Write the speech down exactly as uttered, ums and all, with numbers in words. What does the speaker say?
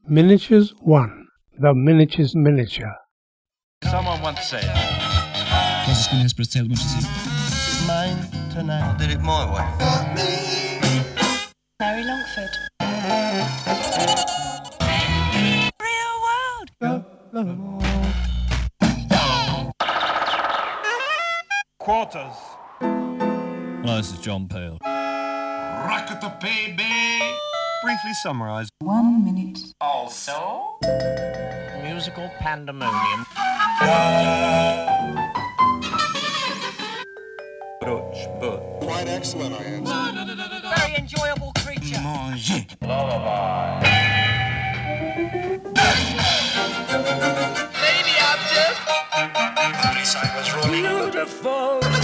Miniatures one. The Miniatures Miniature. Someone once said, Hvad så skal vi have spillet musik til? mine tonight. I did it my way. Larry Longford. Real world. Quarters. Hello, this is John Peel. Rocket the baby. Briefly summarise. One minute. Also, musical pandemonium. Butch, but Quite excellent, I answer. Very enjoyable creature. Manger. lullaby. Baby, I'm just The police I was rolling. Beautiful.